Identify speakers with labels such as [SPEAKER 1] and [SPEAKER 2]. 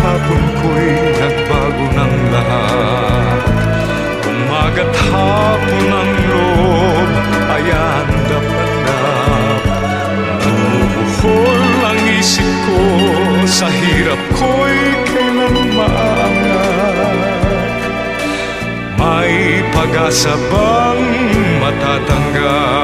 [SPEAKER 1] hapon ko'y nagbago ng lahat. Umaga't hapon ang loob ay andap-andap. Nabubuhol ang isip ko, sa hirap ko'y kailan maangat. May pag-asa bang matatanggap?